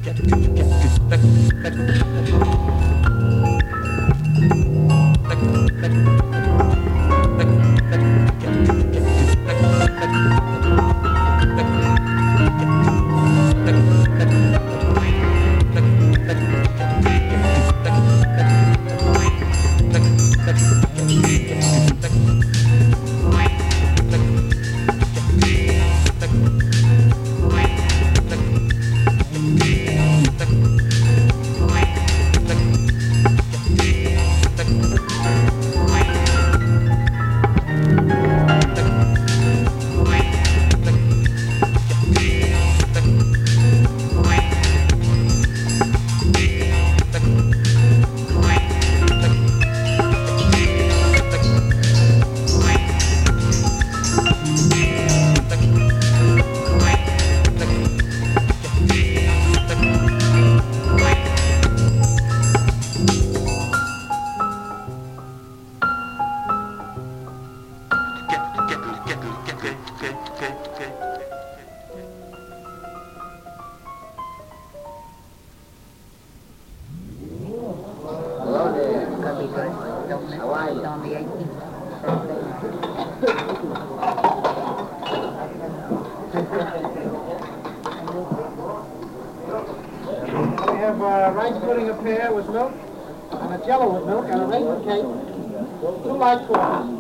Rice pudding a pear with milk, and a jello with milk, and a raisin cake, 2 light coffees.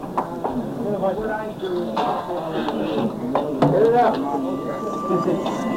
Get it up.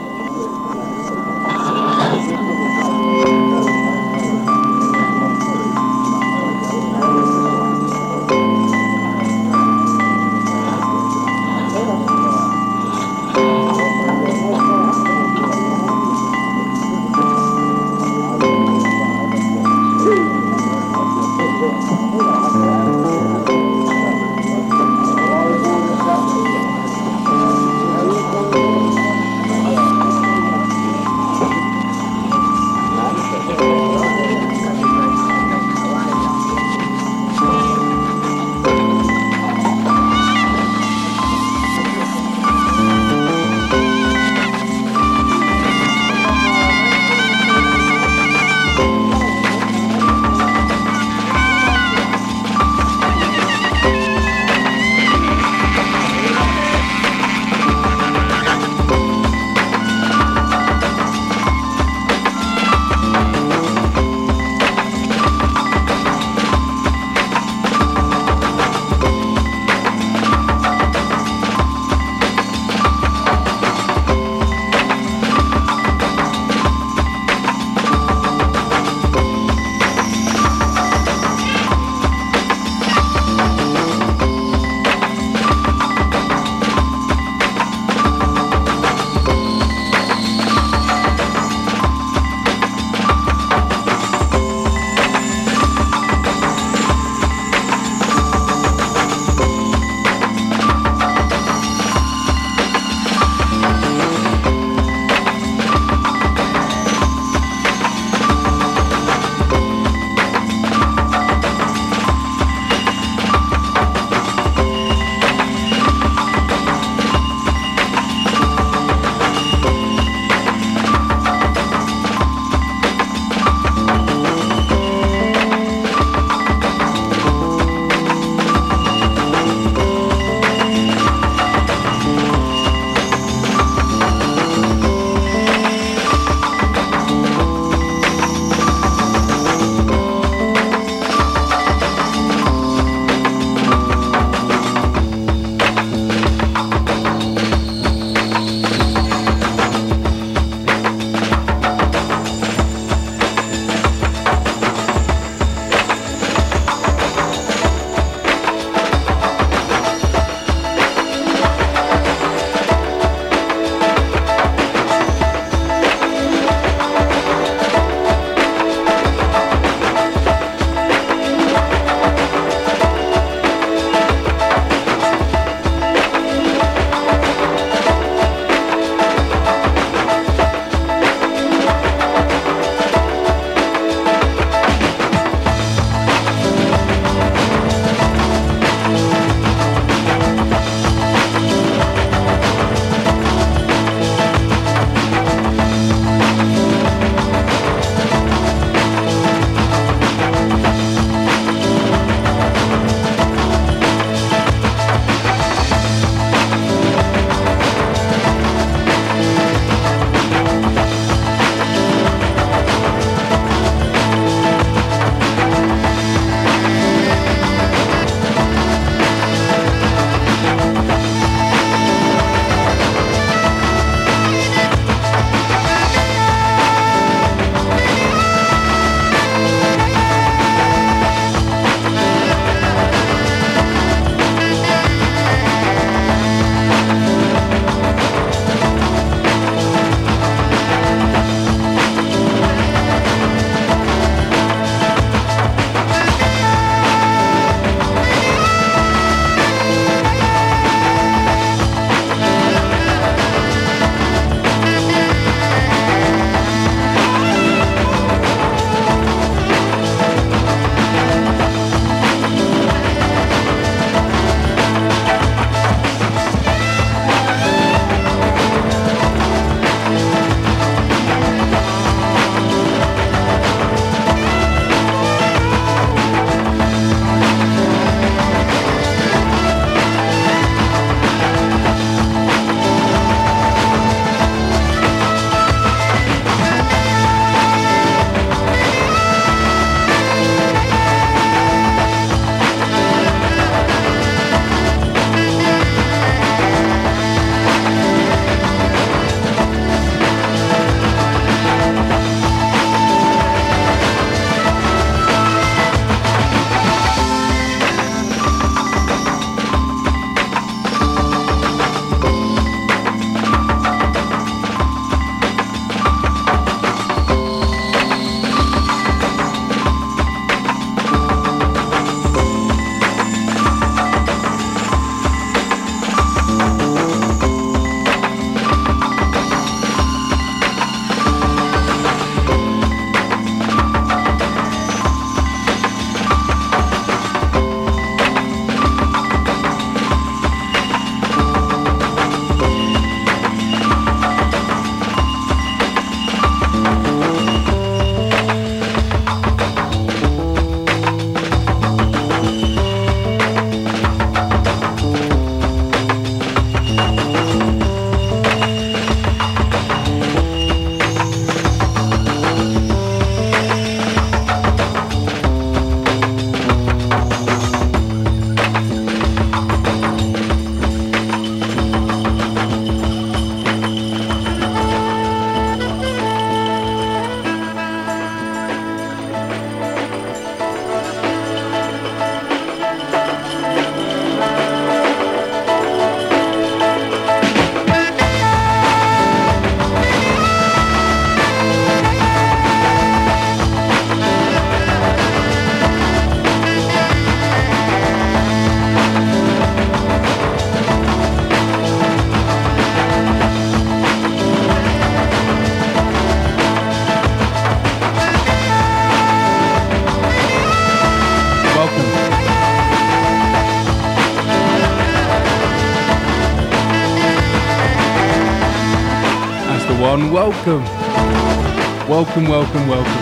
welcome. Welcome, welcome, welcome.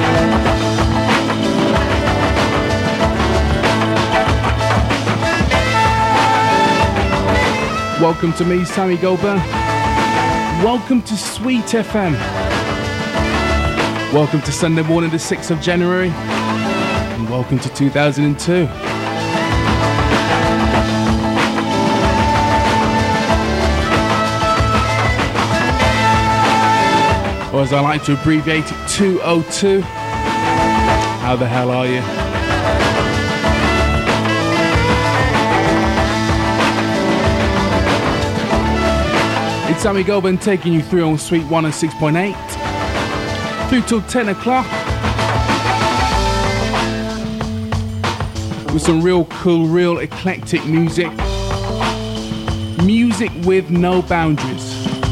Welcome to me, Sammy Goldburn. Welcome to Sweet FM. Welcome to Sunday morning, the 6th of January. And welcome to 2002. Or as I like to abbreviate it, 202. How the hell are you? It's Sammy Goldburn taking you through on Sweet 106.8 through till 10 o'clock with some real cool, real eclectic music. Music with no boundaries.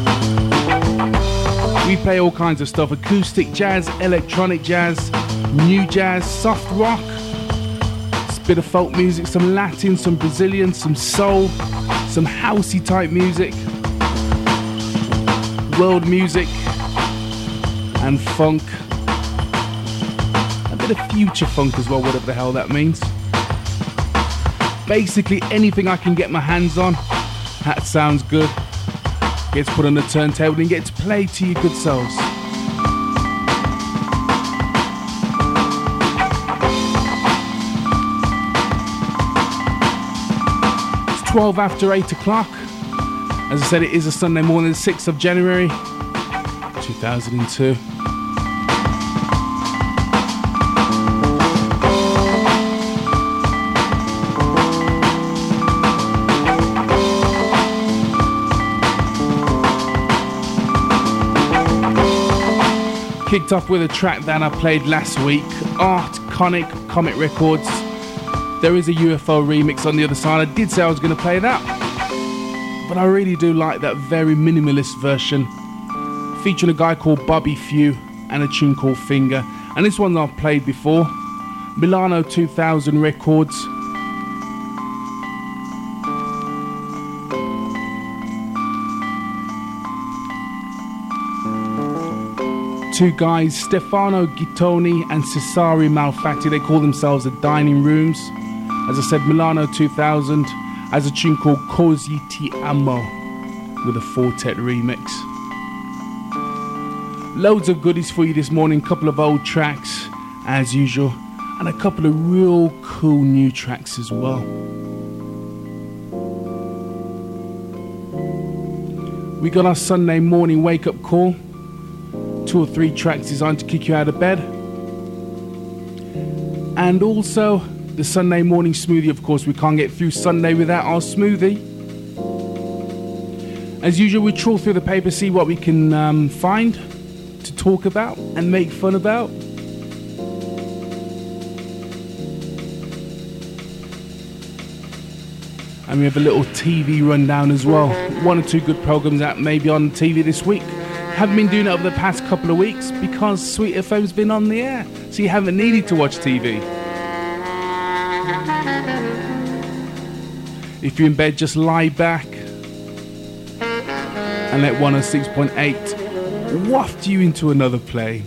We play all kinds of stuff: acoustic jazz, electronic jazz, new jazz, soft rock, a bit of folk music, some Latin, some Brazilian, some soul, some housey type music, world music, and funk. A bit of future funk as well, whatever the hell that means. Basically anything I can get my hands on, that sounds good. Gets put on the turntable and gets played to your good selves. It's 12 after 8 o'clock. As I said, it is a Sunday morning, the 6th of January, 2002. Kicked off with a track that I played last week, Art Conic, Comet Records. There is a UFO remix on the other side. I did say I was going to play that, but I really do like that very minimalist version, featuring a guy called Bobby Few and a tune called Finger. And this one I've played before, Milano 2000 Records. Two guys, Stefano Gittoni and Cesare Malfatti, they call themselves the Dining Rooms. As I said, Milano 2000 has a tune called Così Ti Amo with a Fortet remix. Loads of goodies for you this morning, couple of old tracks as usual, and a couple of real cool new tracks as well. We got our Sunday morning wake-up call. 2 or 3 tracks designed to kick you out of bed. And also the Sunday morning smoothie. Of course, we can't get through Sunday without our smoothie. As usual, we trawl through the paper, see what we can find to talk about and make fun about. And we have a little TV rundown as well. 1 or 2 good programs that may be on TV this week. Haven't been doing it over the past couple of weeks because Sweet FM's been on the air, so you haven't needed to watch TV. If you're in bed, just lie back and let 106.8 waft you into another play.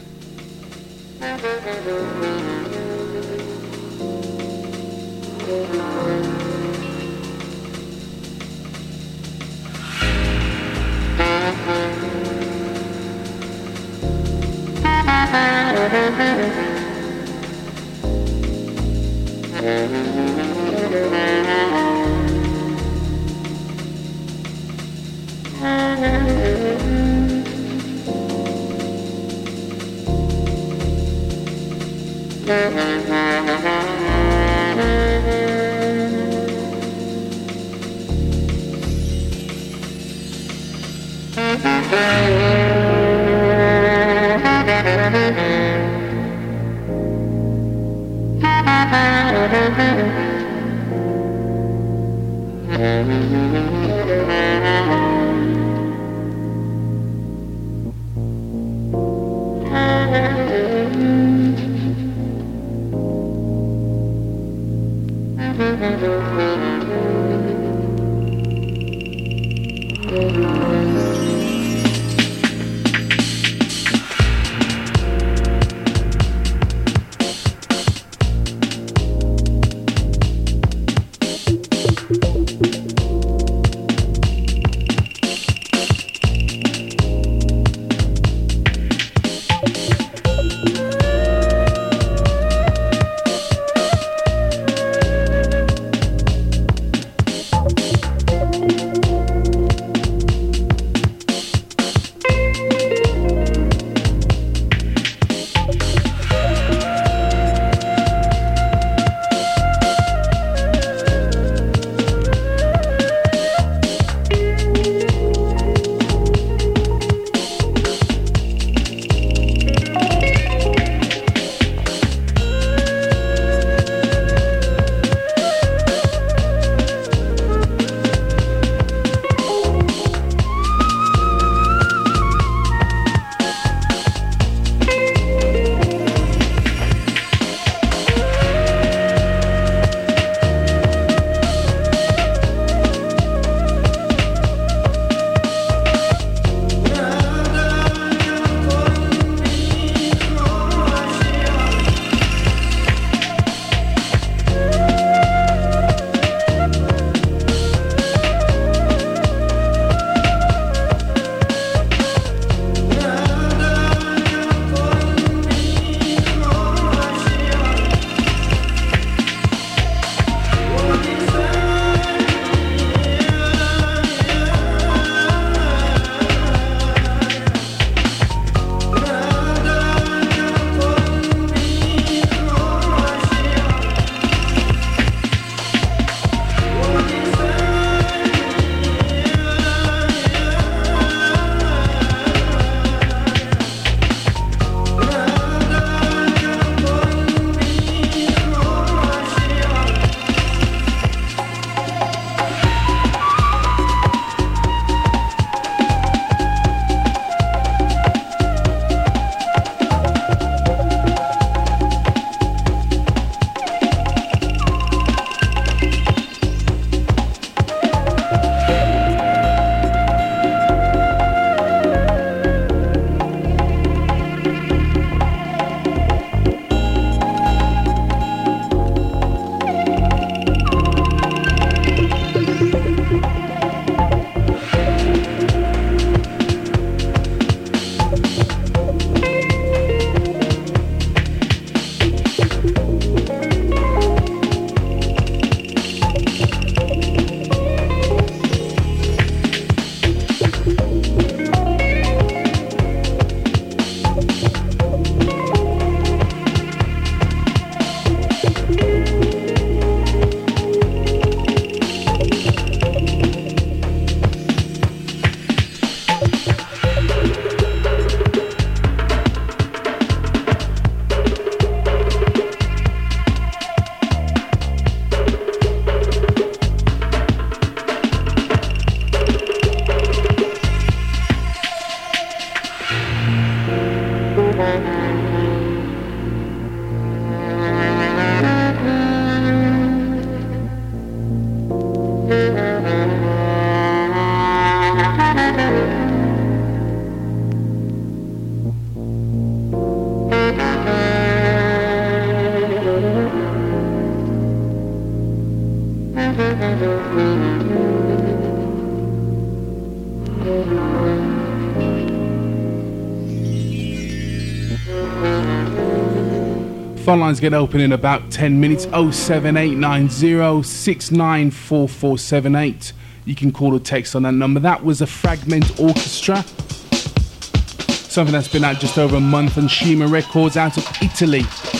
Phone lines get open in about 10 minutes. 07890 694478. You can call or text on that number. That was a Fragment Orchestra. Something that's been out just over a month on Shima Records out of Italy.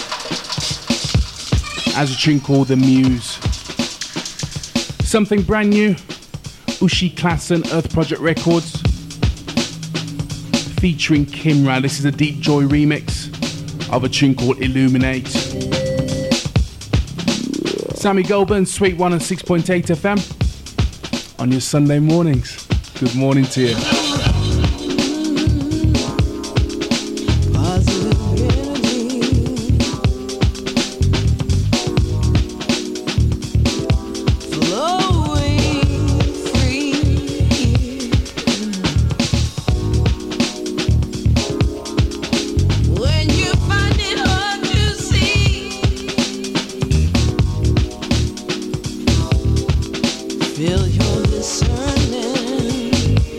As a tune called The Muse. Something brand new. Ushi Klassen, Earth Project Records. Featuring Kimra. This is a Deep Joy remix of a tune called Illuminate. Sammy Goldburn, Sweet 106.8 FM on your Sunday mornings. Good morning to you. Feel your discernment.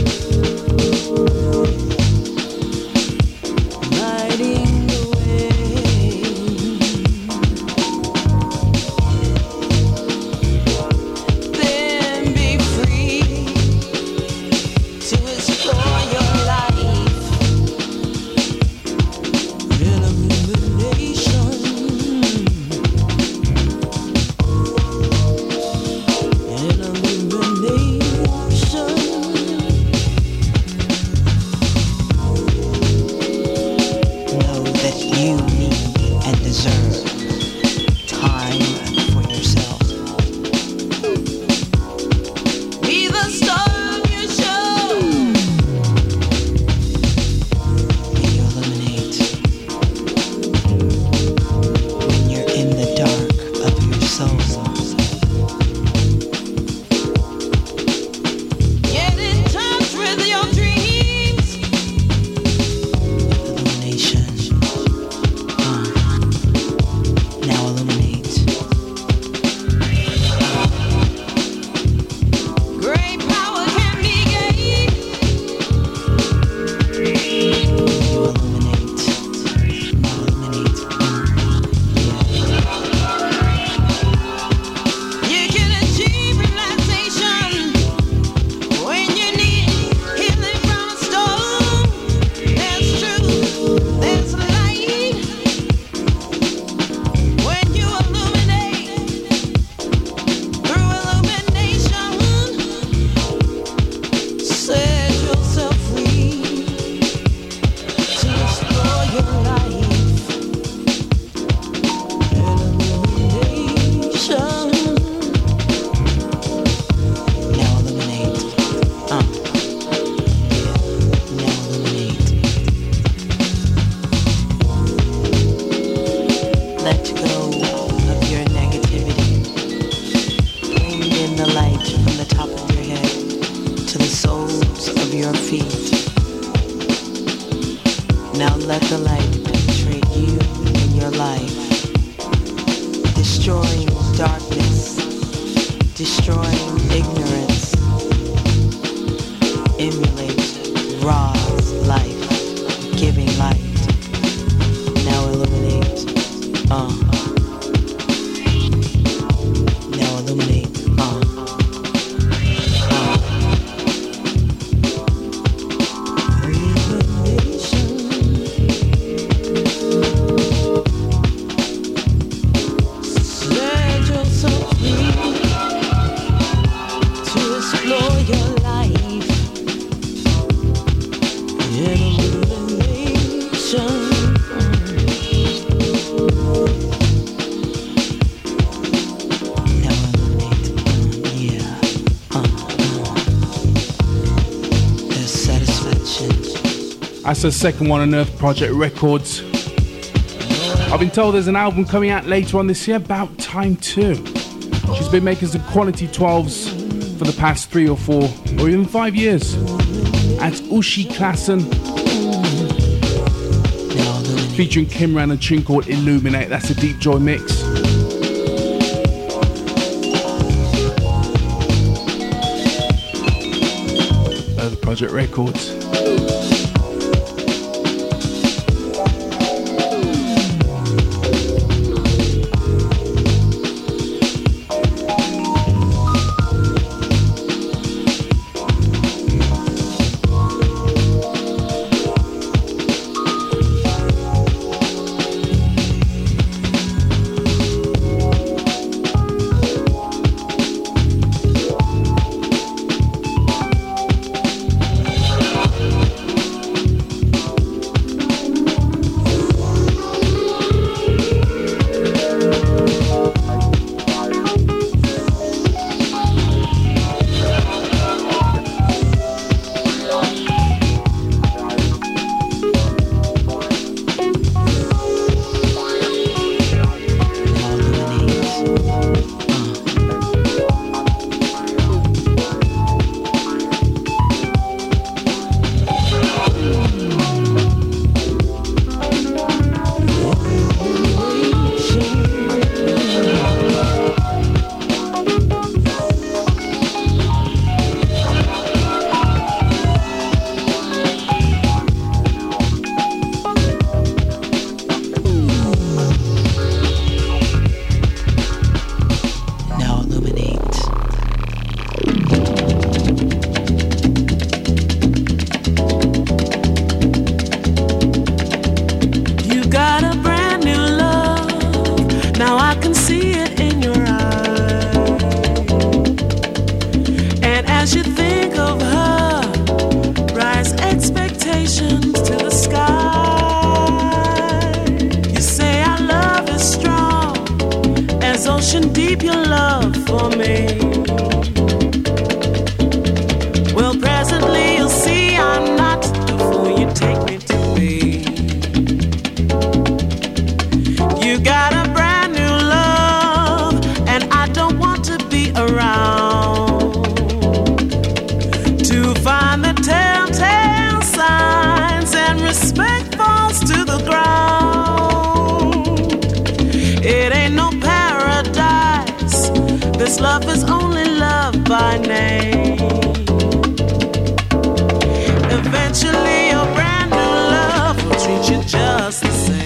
Now let the light penetrate you in your life, destroying darkness, destroying ignorance. Emulate Ra's life, giving light. Now illuminate. Now illuminate. That's the second one on Earth Project Records. I've been told there's an album coming out later on this year, About Time Too. She's been making some quality 12s for the past 3 or 4 or even 5 years. That's Ushi Klassen, featuring Kimra and a tune called Illuminate. That's a Deep Joy mix. Earth Project Records. ocean deep your love for me. Well, presently you'll see I'm not the fool you take me to be. You got a brand new love, and I don't want to be around to find the telltale signs and respect falls to the ground. It ain't no paradise. This love is only love by name. Eventually your brand new love will treat you just the same.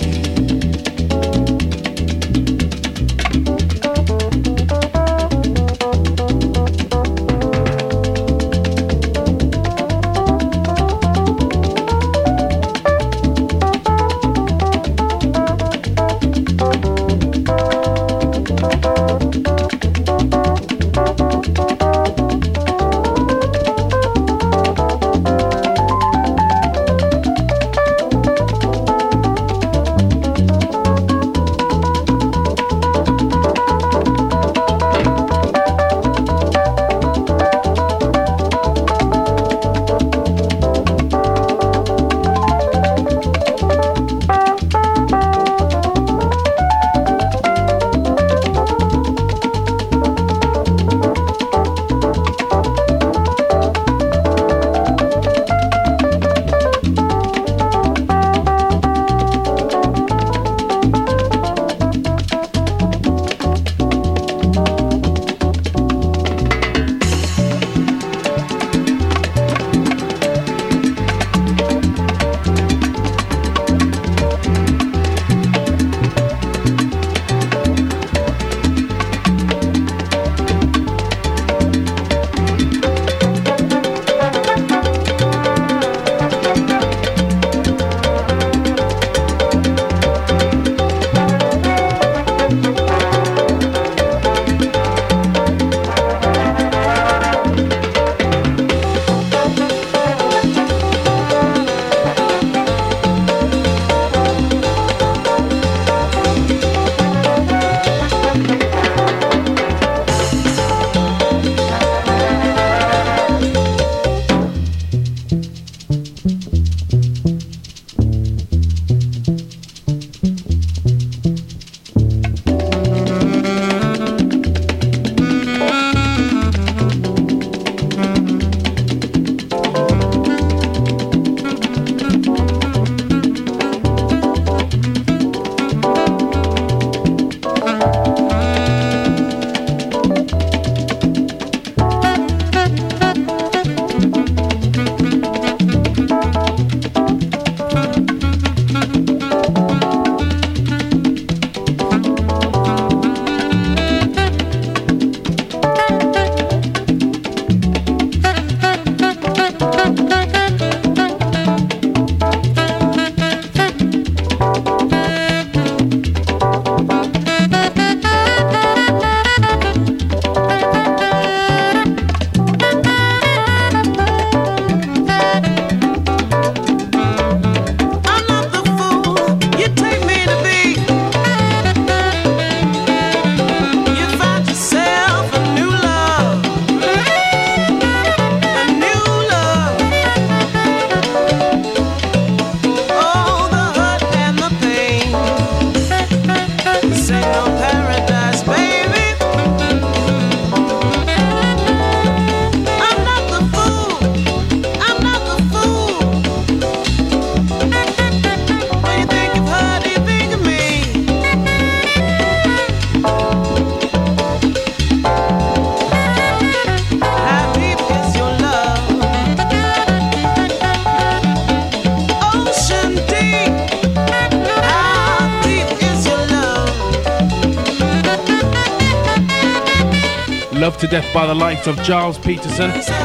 Loved to Death by the likes of Giles Peterson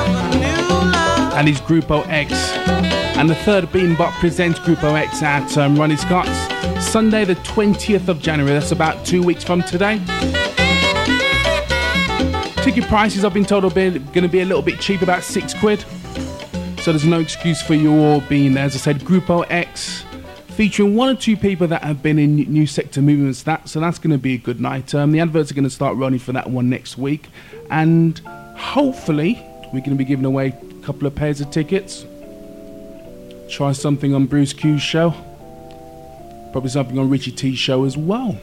and his Grupo X. And the third Beanbot presents Grupo X at Ronnie Scott's Sunday the 20th of January. That's about 2 weeks from today. Ticket prices, I've been told, are going to be a little bit cheap, about £6. So there's no excuse for you all being there. As I said, Grupo X, featuring one or two people that have been in New Sector Movements. So that's going to be a good night. The adverts are going to start running for that one next week, and hopefully we're going to be giving away a couple of pairs of tickets. Try something on Bruce Q's show, probably something on Richie T's show as well.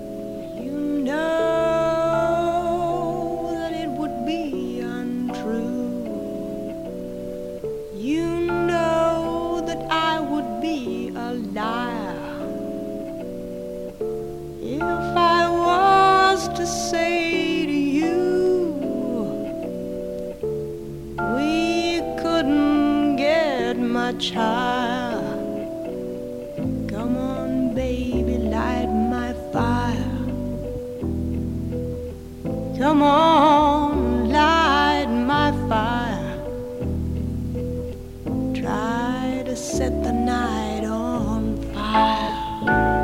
Child, come on, baby, light my fire. Come on, light my fire. Try to set the night on fire.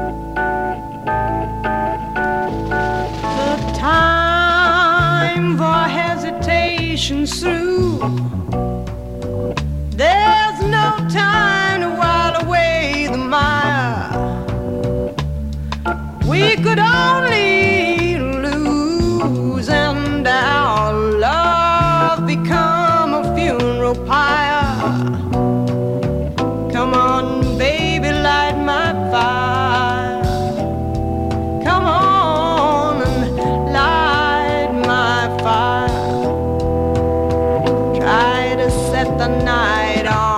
The time for hesitation's through. There's no time to while away the mire. We could only lose, and our love become a funeral pyre. Come on, baby, light my fire. Come on and light my fire. Try to set the night on.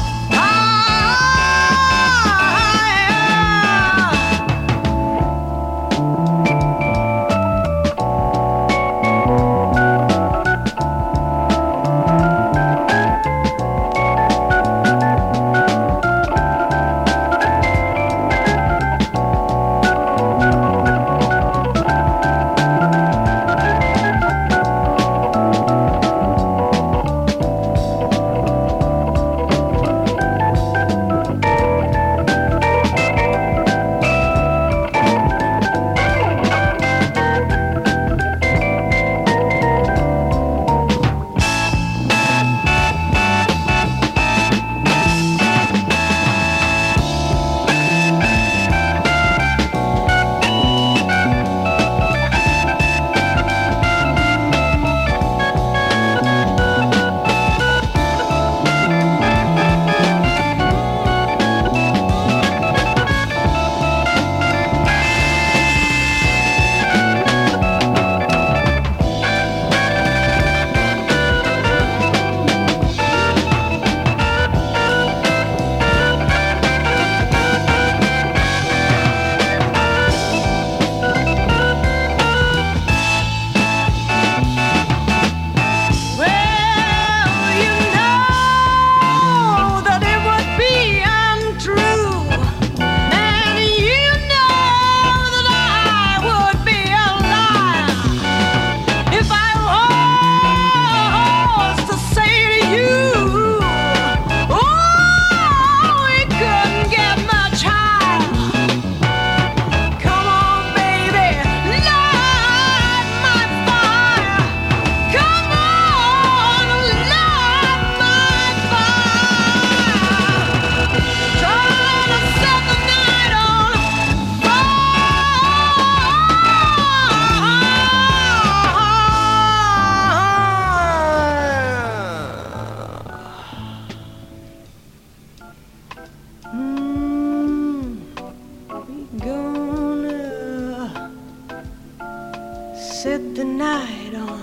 set the night on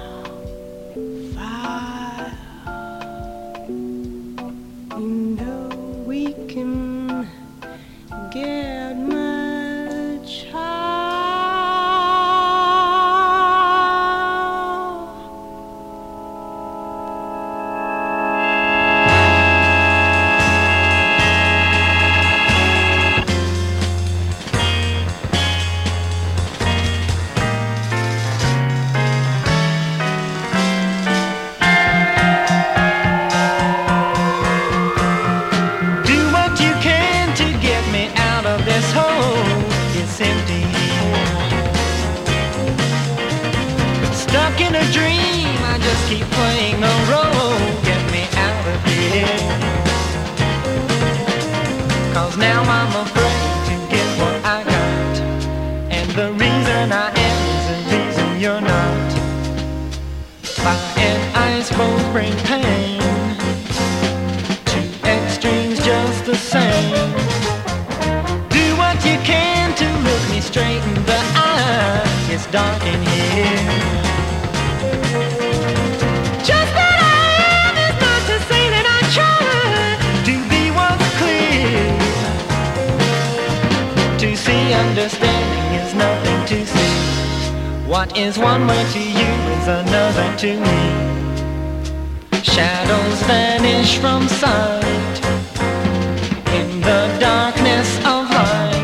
fire. You know we can get much higher. Stuck in a dream, I just keep playing the role. Get me out of here, 'cause now I'm The reason I am is the reason you're not. Fire and ice both bring pain. Two extremes just the same. Do what you can to look me straight in the eye. It's dark in here. Just that I am is not to say that I try to be what's clear. To see understanding is nothing to see. What is one way to you is another to me. Shadows vanish from sight in the darkness of light.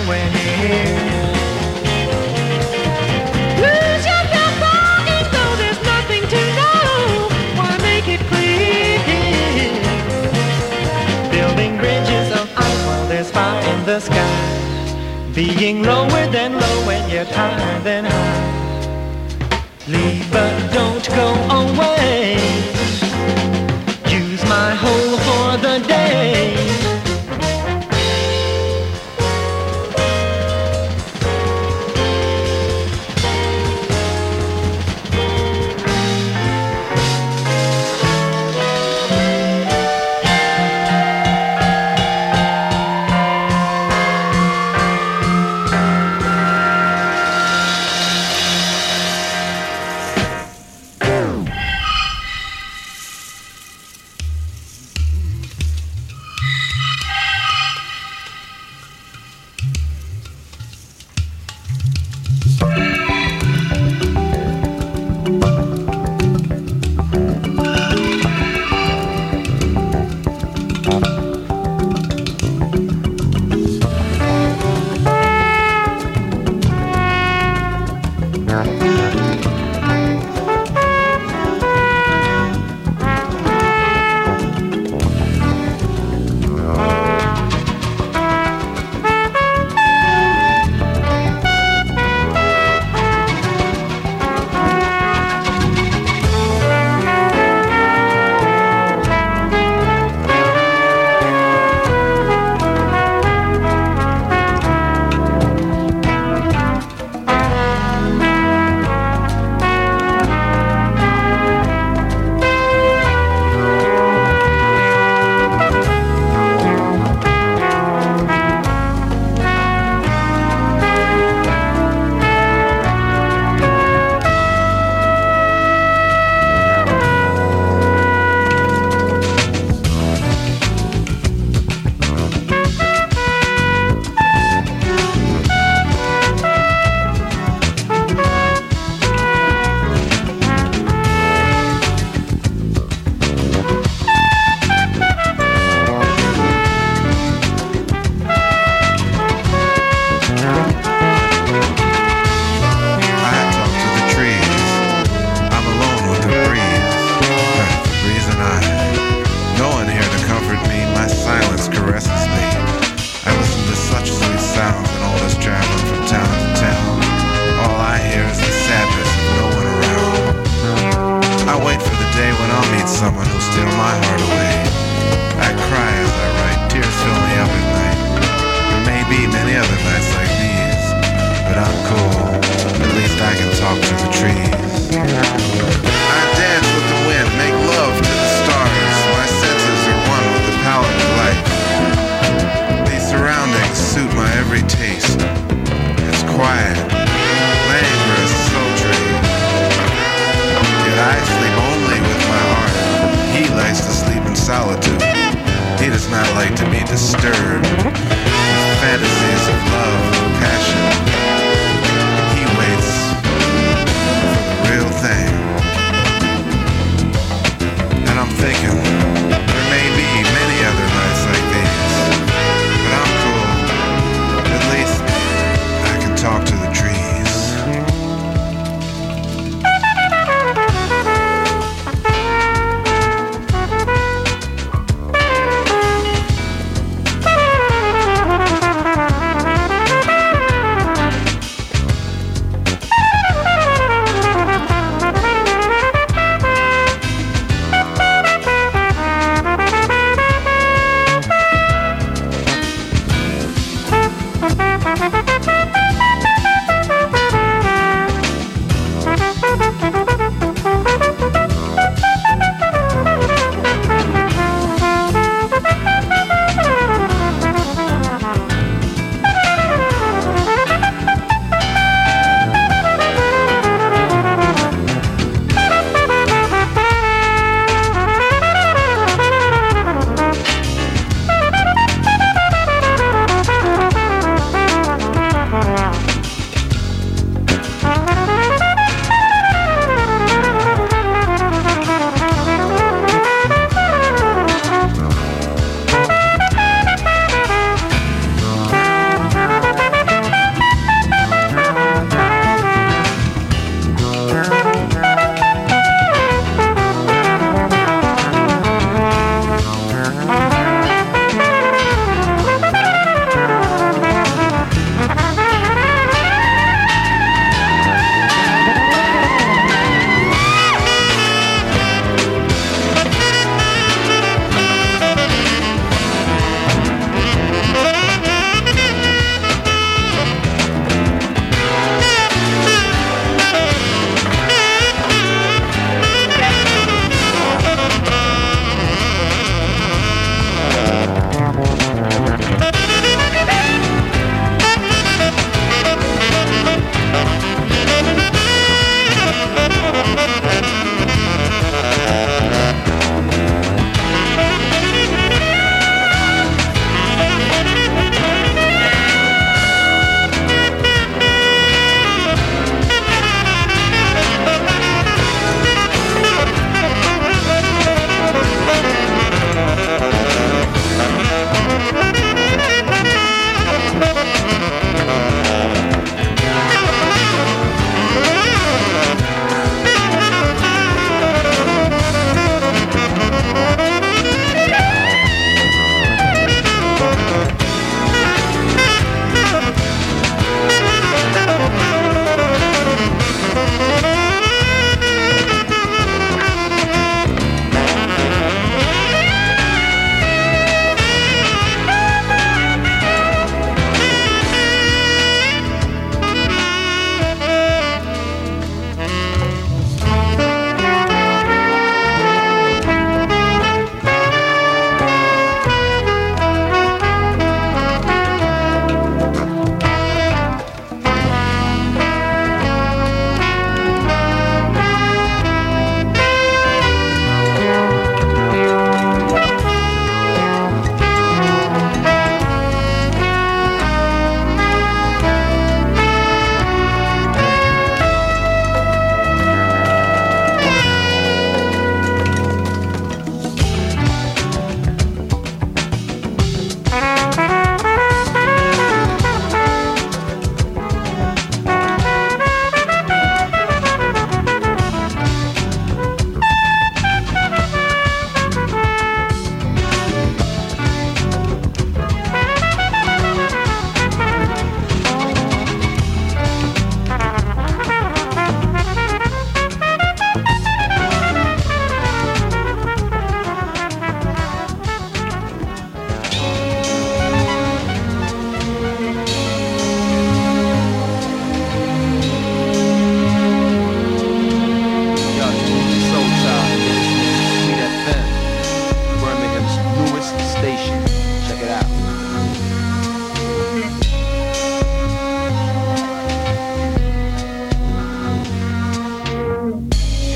Lose yourself walking, though there's being lower than low and yet higher than high. Leave but don't go away. Use my hole for the day.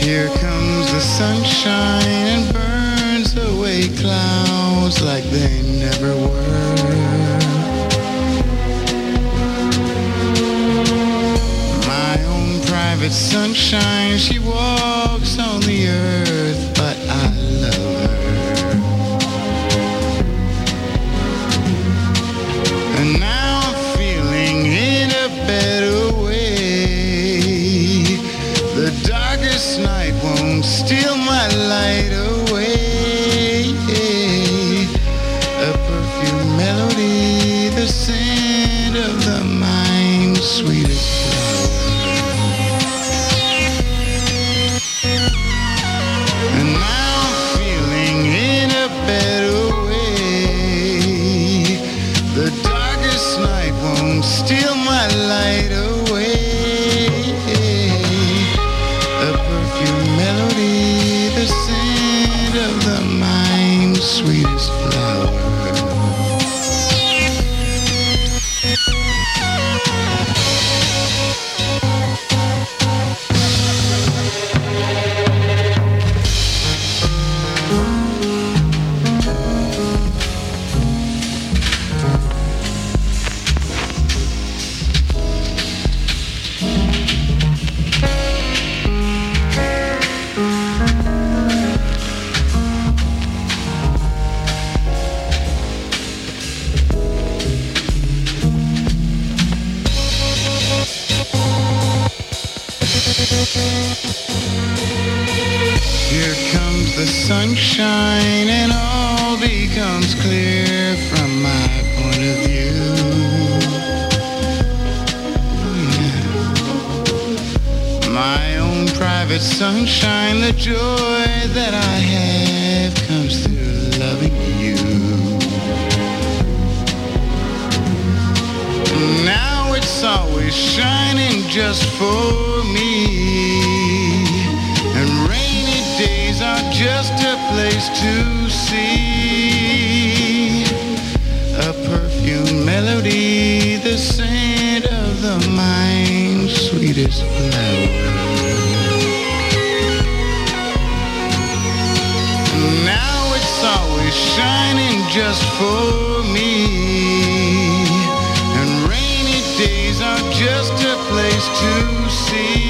Here comes the sunshine and burns away clouds like they never were. My own private sunshine, she walks on the earth, but I love her. And now I'm feeling in a better way. The darkest night won't steal my light away. A perfume melody, the scent of the mind's sweetest flower. And now I'm feeling in a better way. The darkest night won't steal my light away. A perfume melody, the scent of the mind's sweetest flower. Here comes the sunshine and all becomes clear from my point of view. Yeah. My own private sunshine, the joy that I have comes through loving you. Now it's always shining just for me. And rainy days are just a place to see. A perfume melody, the scent of the mind's sweetest flower. Now it's always shining just for me. And rainy days are just a place to see.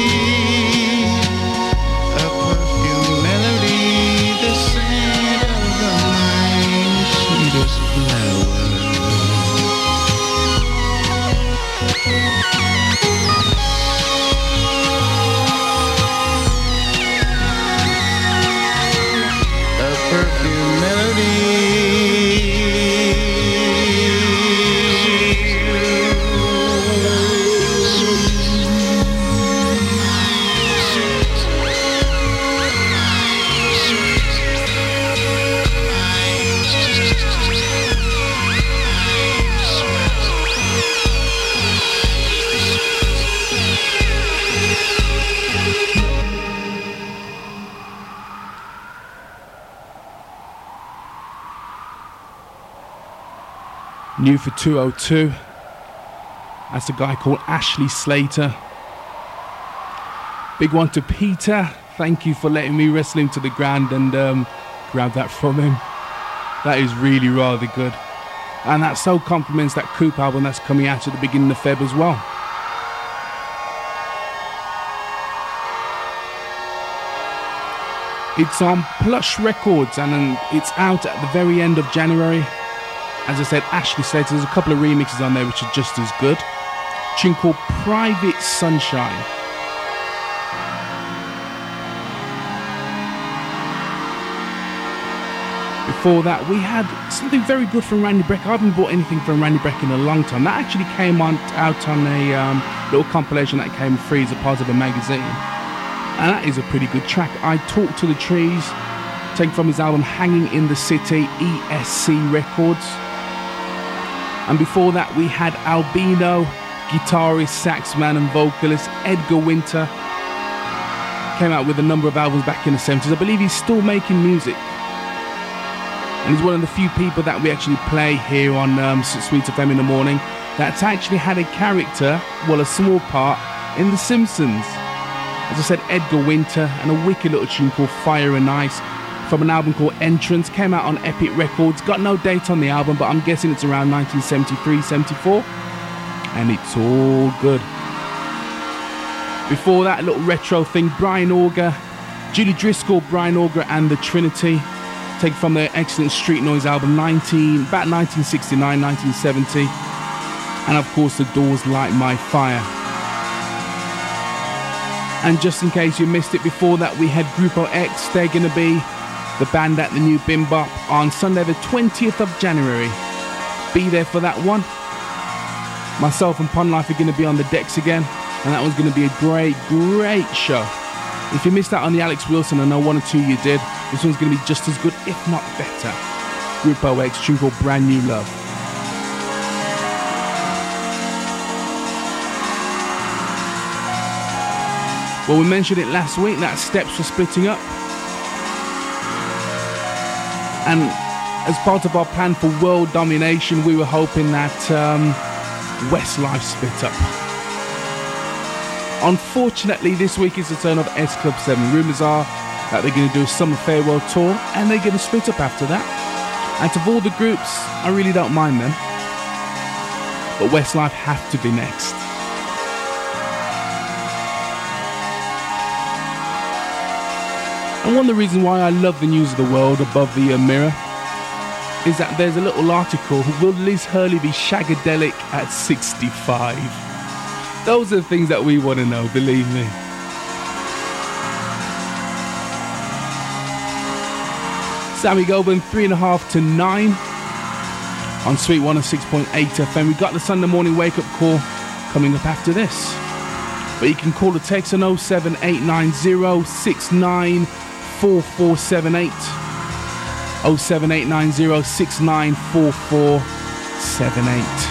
New for 202. That's a guy called Ashley Slater. Big one to Peter. Thank you for letting me wrestle him to the ground and grab that from him. That is really rather good. And that so complements that Coop album that's coming out at the beginning of Feb as well. It's on Plush Records and it's out at the very end of January. As I said, Ashley Slater, there's a couple of remixes on there which are just as good. A tune called Private Sunshine. Before that, we had something very good from Randy Brecker. I haven't bought anything from Randy Brecker in a long time. That actually came out on a little compilation that came free as a part of a magazine. And that is a pretty good track. I Talk to the Trees, taken from his album Hanging in the City, ESC Records. And before that, we had Albino, guitarist, saxman and vocalist Edgar Winter. Came out with a number of albums back in the 70s. I believe he's still making music. And he's one of the few people that we actually play here on Sweet FM in the morning that's actually had a character, well, a small part, in The Simpsons. As I said, Edgar Winter and a wicked little tune called Fire and Ice from an album called Entrance. Came out on Epic Records. Got no date on the album, but I'm guessing it's around 1973, 74. And it's all good. Before that, a little retro thing, Brian Auger, Judy Driscoll, Brian Auger and the Trinity, taken from their excellent Street Noise album, about 1969, 1970. And of course, The Doors' Light My Fire. And just in case you missed it, before that, we had Grupo X. They're going to be the band at the new Bim Bop on Sunday, the 20th of January. Be there for that one. Myself and Pun Life are going to be on the decks again, and that one's going to be a great, great show. If you missed out on the Alex Wilson, I know one or two you did, this one's going to be just as good, if not better. Grupo X, tune called Brand New Love. Well, we mentioned it last week that Steps were splitting up. And as part of our plan for world domination, we were hoping that Westlife split up. Unfortunately, this week is the turn of S Club 7. Rumours are that they're going to do a summer farewell tour and they're going to split up after that. And of all the groups, I really don't mind them. But Westlife have to be next. And one of the reasons why I love the News of the World above the Mirror is that there's a little article, will Liz Hurley be shagadelic at 65? Those are the things that we want to know, believe me. Sammy Goban, 3.5 to 9 on Sweet 106.8 FM. We've got the Sunday morning wake-up call coming up after this. But you can call the text on 07890694478. 07890694478.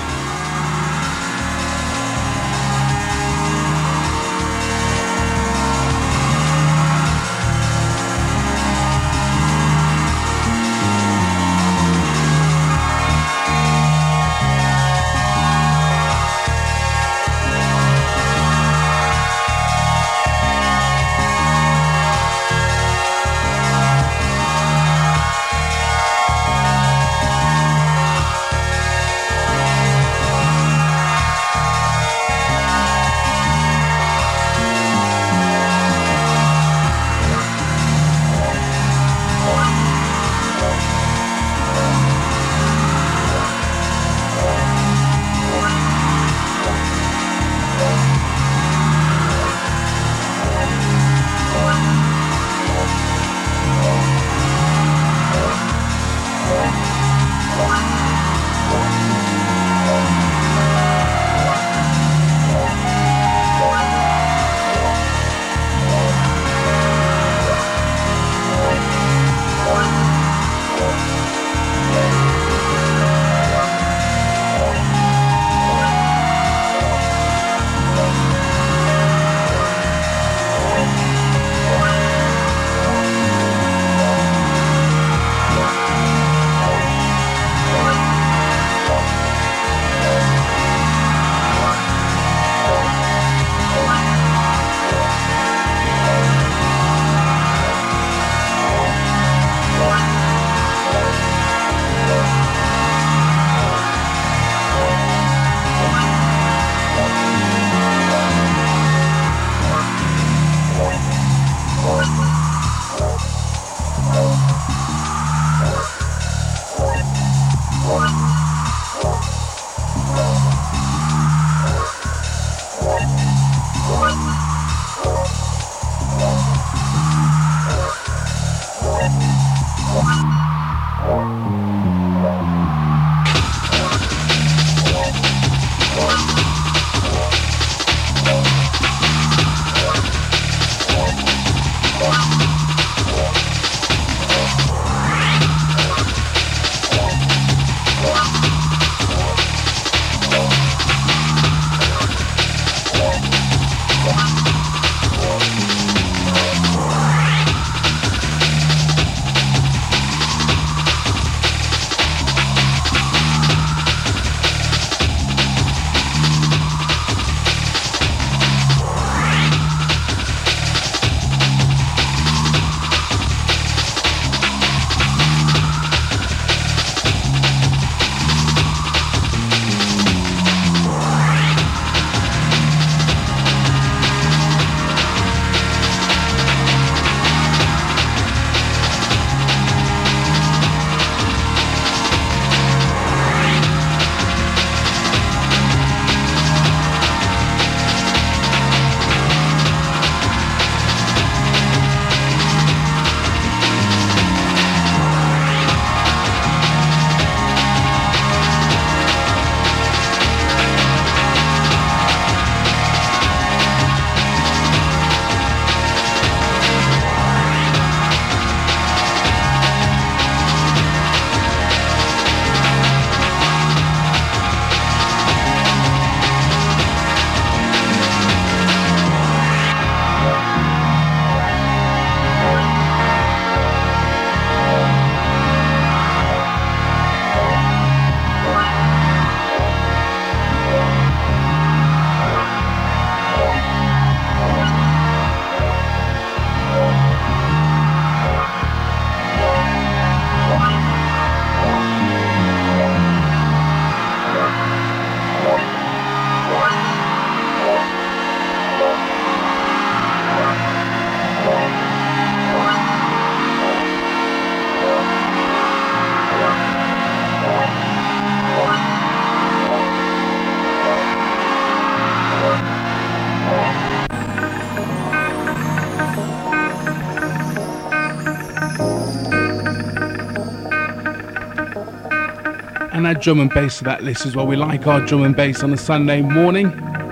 And add drum and bass to that list as well. We like our drum and bass on a Sunday morning.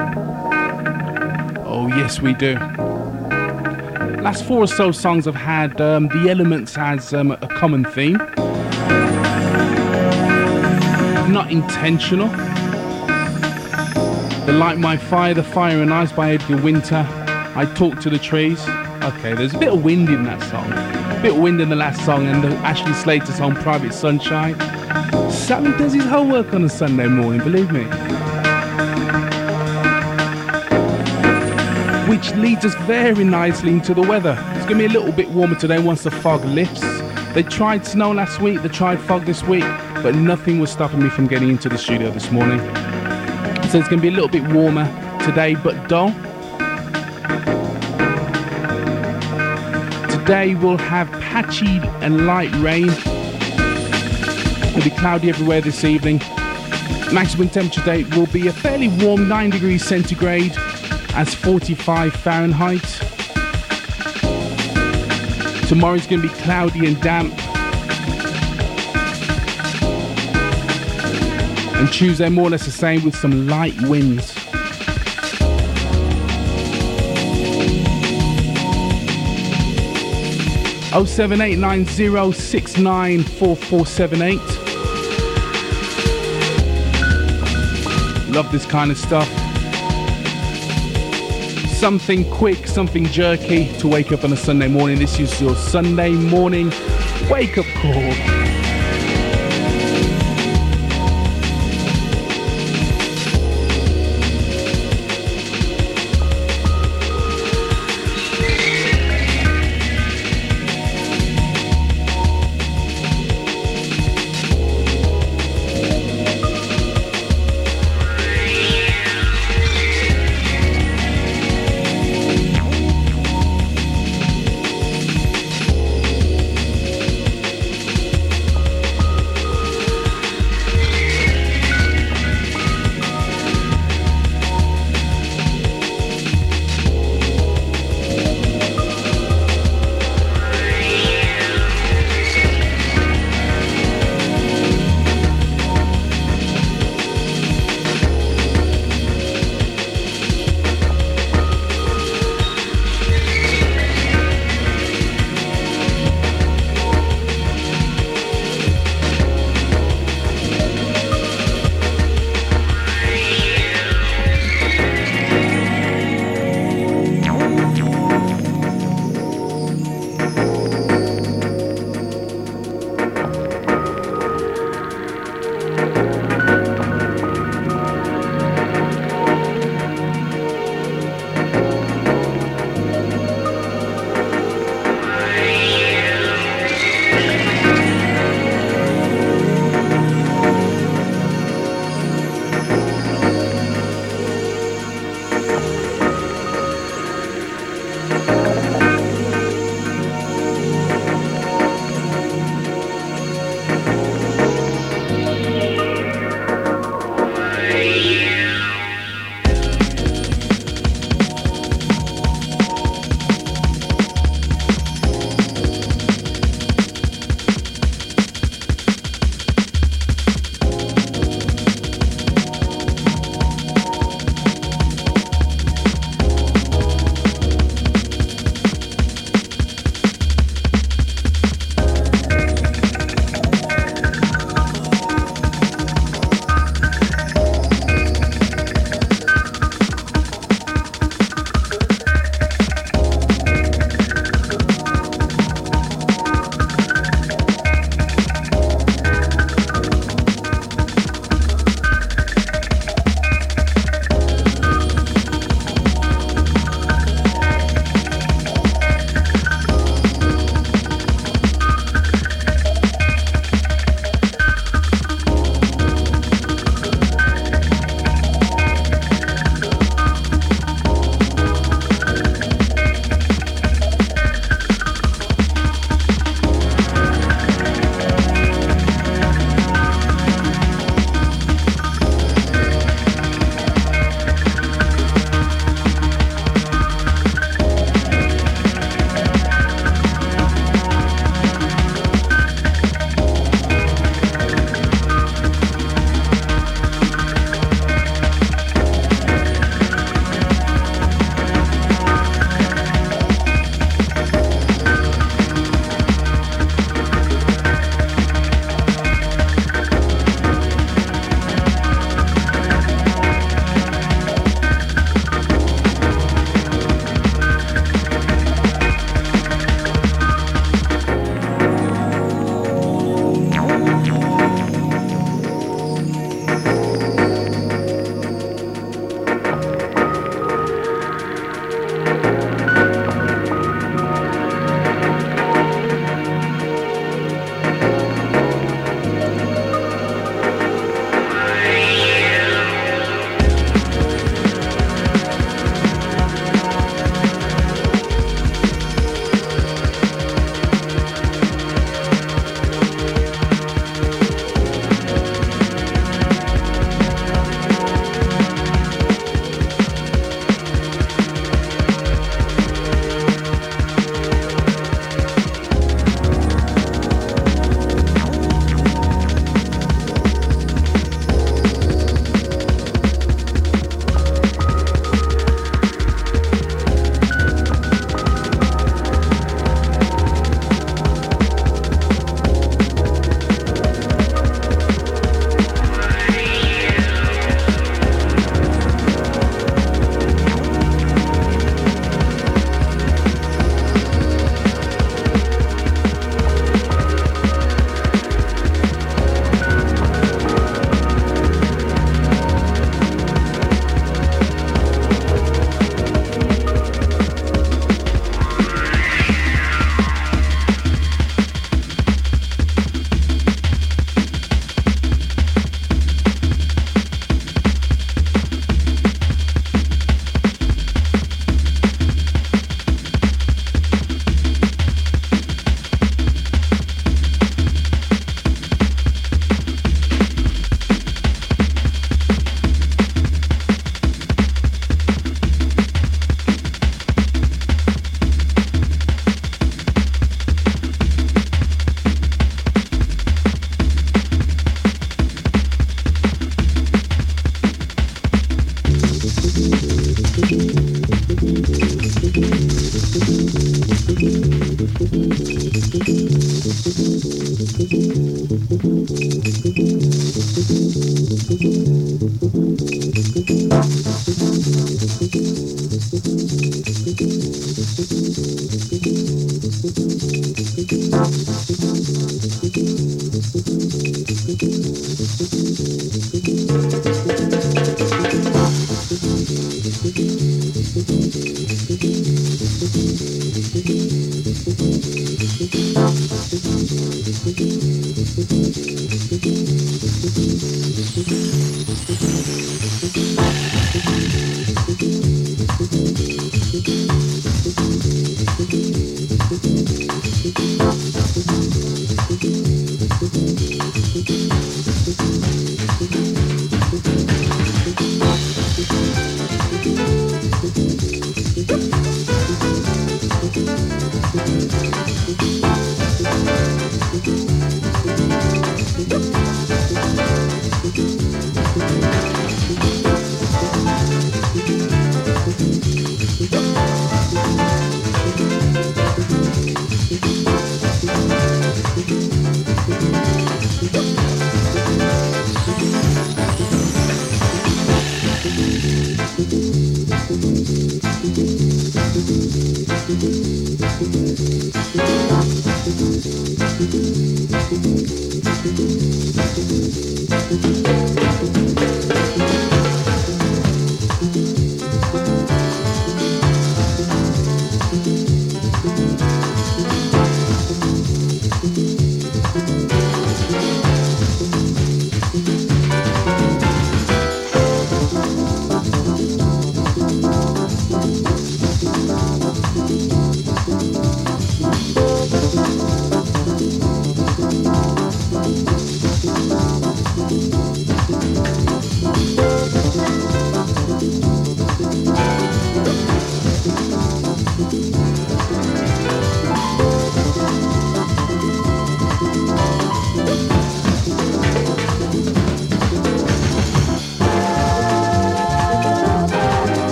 Oh yes we do. Last 4 or so songs have had the elements as a common theme. Not intentional. The Light My Fire, The Fire and Ice by Edgar Winter. I Talk to the Trees. Okay, there's a bit of wind in that song. A bit of wind in the last song, and the Ashley Slater song, Private Sunshine. Sammy does his homework on a Sunday morning, believe me. Which leads us very nicely into the weather. It's going to be a little bit warmer today once the fog lifts. They tried snow last week, they tried fog this week, but nothing was stopping me from getting into the studio this morning. So it's going to be a little bit warmer today, but dull. Today we'll have patchy and light rain. It'll be cloudy everywhere this evening. Maximum temperature today will be a fairly warm 9 degrees centigrade as 45 Fahrenheit. Tomorrow's going to be cloudy and damp. And Tuesday more or less the same with some light winds. Oh 07890694478. Love this kind of stuff. Something quick, something jerky to wake up on a Sunday morning. This is your Sunday morning wake up call.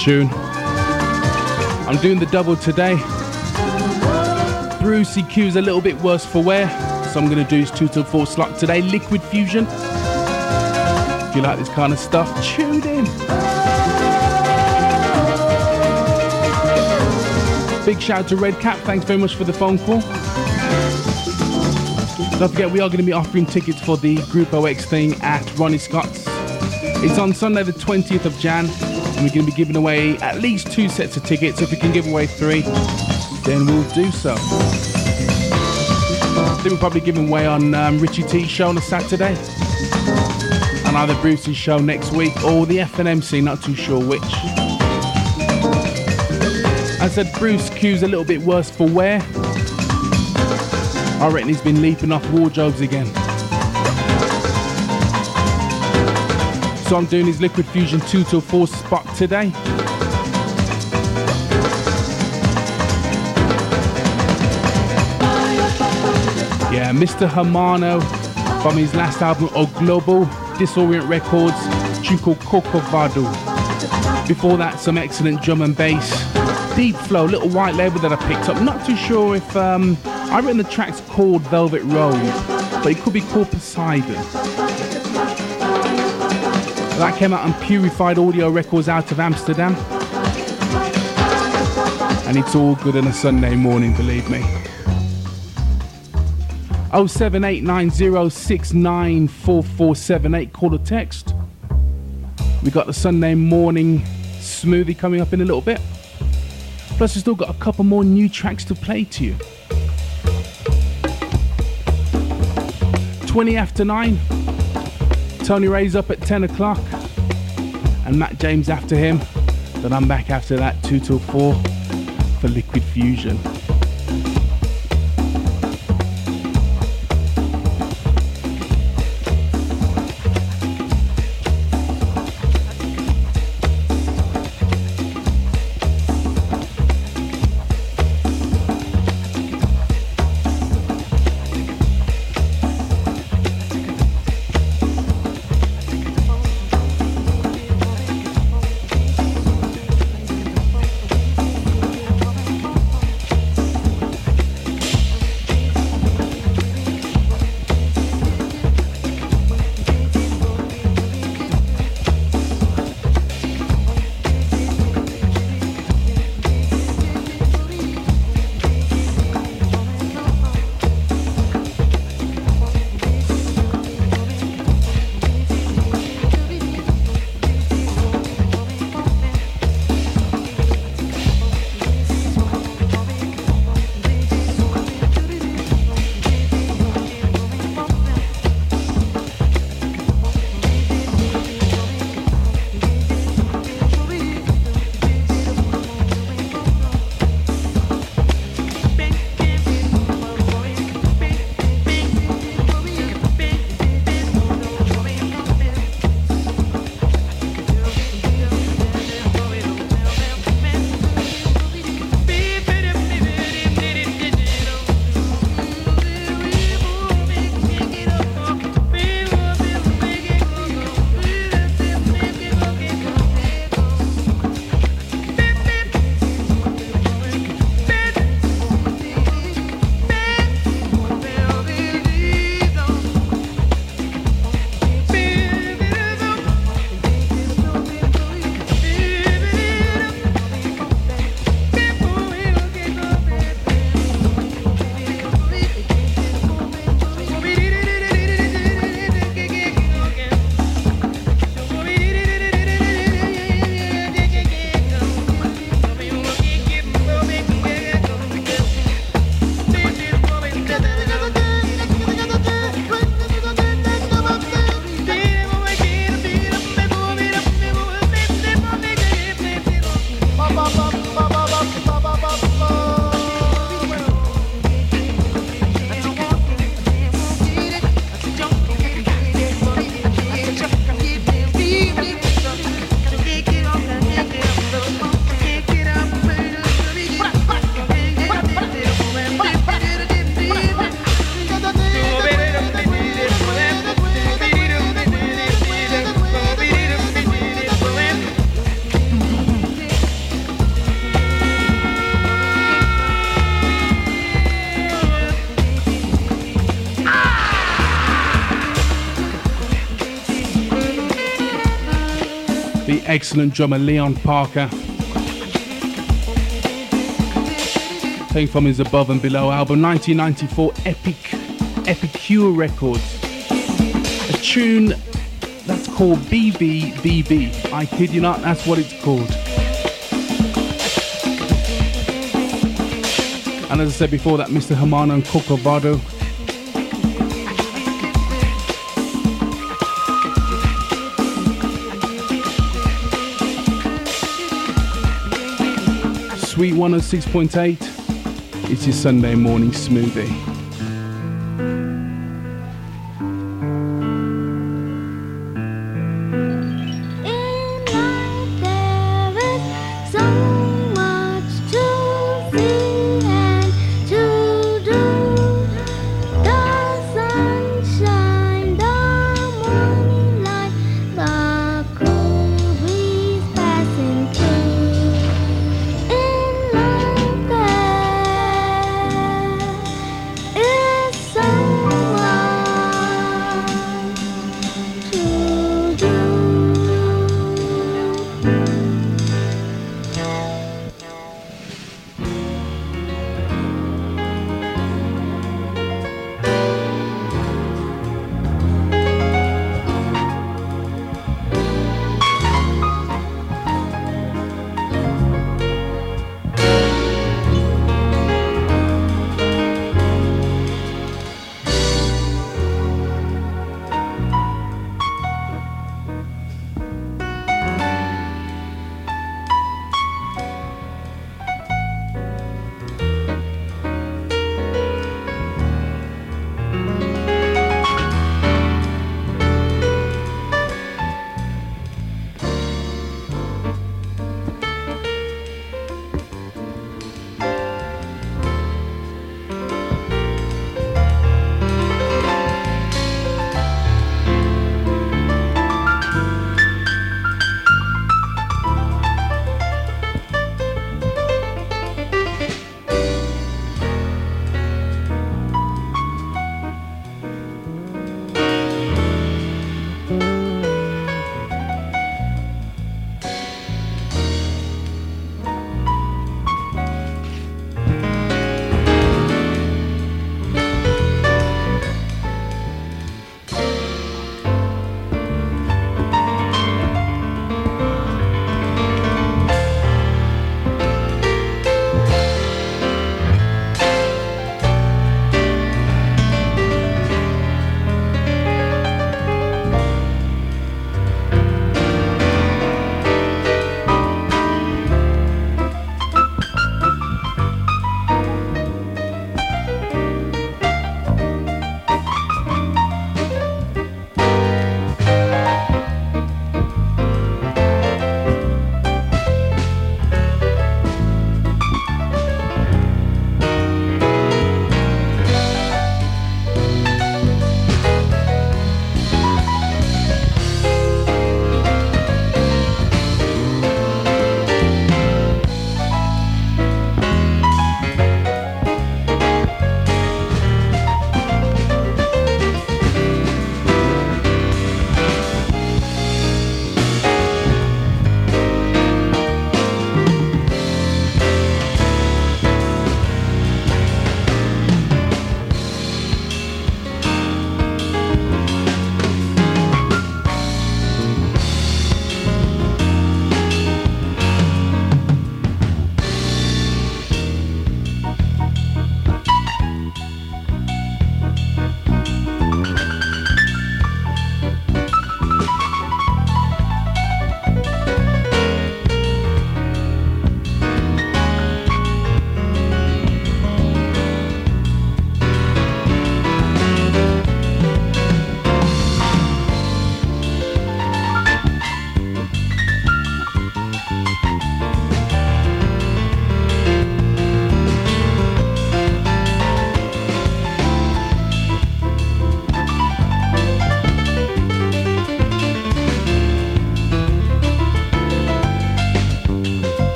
tune. I'm doing the double today. Brucey Q's a little bit worse for wear, so I'm going to do his 2 till 4 slot today. Liquid Fusion. If you like this kind of stuff, tune in. Big shout out to Red Cap. Thanks very much for the phone call. Don't forget, we are going to be offering tickets for the Group OX thing at Ronnie Scott's. It's on Sunday the 20th of Jan, and we're going to be giving away at least 2 sets of tickets. If we can give away 3, then we'll do so. I think we're probably giving away on Richie T's show on a Saturday, and either Bruce's show next week or the FNMC, not too sure which. I said Bruce Q's a little bit worse for wear. I reckon he's been leaping off wardrobes again. So I'm doing his Liquid Fusion 2 till 4 spot today. Yeah, Mr. Hermano from his last album, O Global, Disorient Records, tune called Corcovado. Before that, some excellent drum and bass. Deep Flow, little white label that I picked up. Not too sure if, I reckon the track's called Velvet Road, but it could be called Poseidon. That came out on Purified Audio Records out of Amsterdam. And it's all good on a Sunday morning, believe me. 07890694478, call or text. We got the Sunday morning smoothie coming up in a little bit. Plus, we've still got a couple more new tracks to play to you. 20 after 9. Tony Ray's up at 10 o'clock. And Matt James after him. Then I'm back after that, 2 till 4 for Liquid Fusion. excellent drummer Leon Parker. Taken from his Above and Below album, 1994, Epicure Records. A tune that's called BBBB. I kid you not, that's what it's called. And as I said before, that Mr. Hermano and Corcovado. Sweet 106.8. It's your Sunday morning smoothie.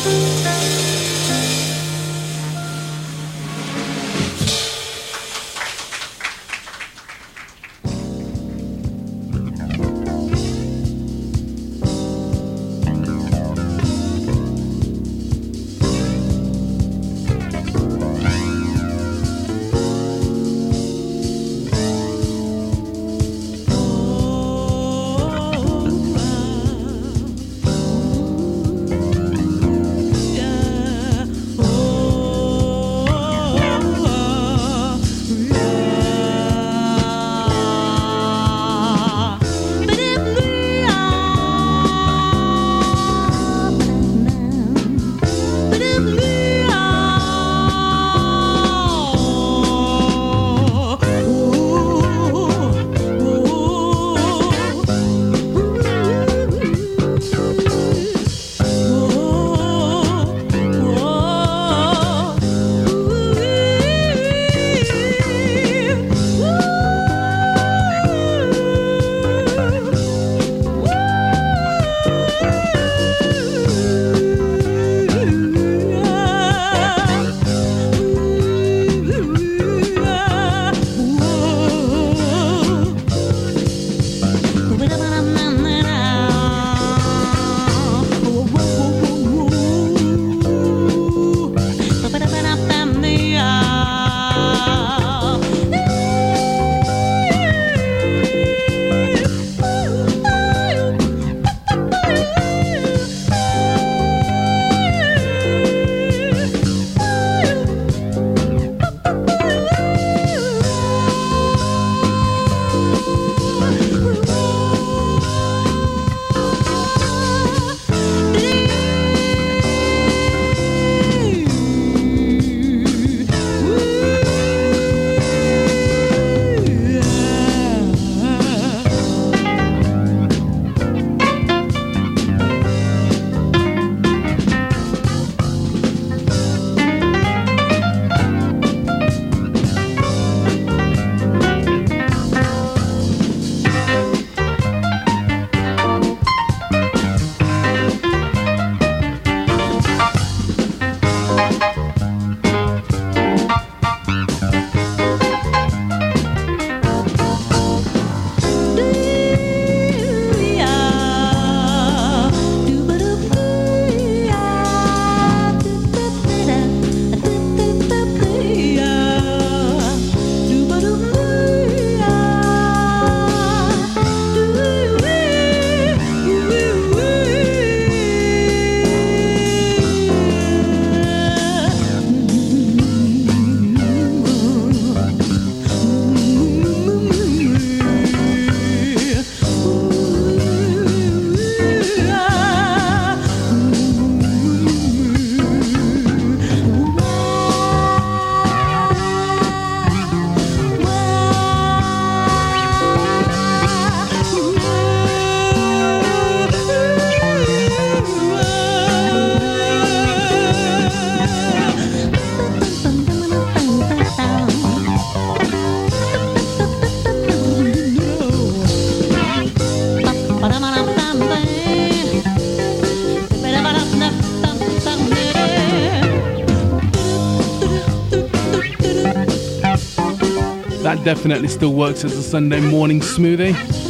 That definitely still works as a Sunday morning smoothie.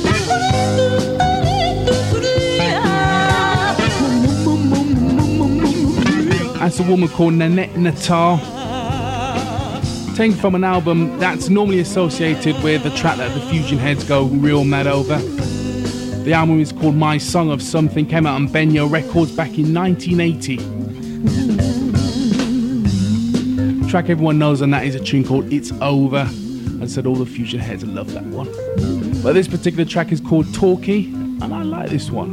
That's a woman called Nanette Natal. Taken from an album that's normally associated with a track that the Fusion Heads go real mad over. The album is called My Song of Something, came out on Benyo Records back in 1980. The track everyone knows on that is a tune called It's Over. I said all the Fusion Heads love that one. But this particular track is called Talkie, and I like this one.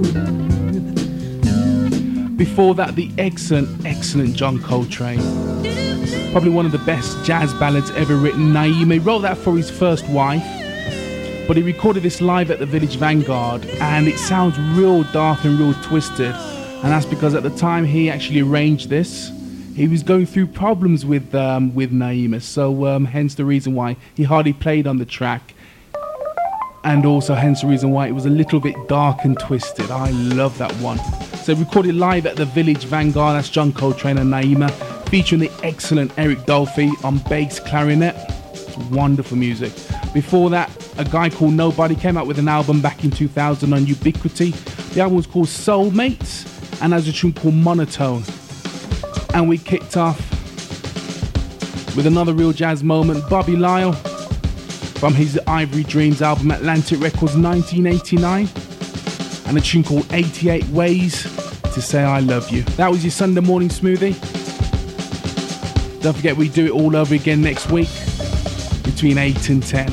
Before that, the excellent John Coltrane. Probably one of the best jazz ballads ever written. Naima wrote that for his first wife, but he recorded this live at the Village Vanguard, and it sounds real dark and real twisted. And that's because at the time he actually arranged this, he was going through problems with Naima, so hence the reason why he hardly played on the track. and also hence the reason why it was a little bit dark and twisted. I love that one. So recorded live at the Village Vanguard, that's John Coltrane and Naima, featuring the excellent Eric Dolphy on bass clarinet. Wonderful music. Before that, a guy called Nobody came out with an album back in 2000 on Ubiquity. The album was called Soulmates and has a tune called Monotone. And we kicked off with another real jazz moment, Bobby Lyle from his Ivory Dreams album, Atlantic Records 1989, and a tune called 88 Ways to Say I Love You. That was your Sunday morning smoothie. Don't forget we do it all over again next week between 8 and 10.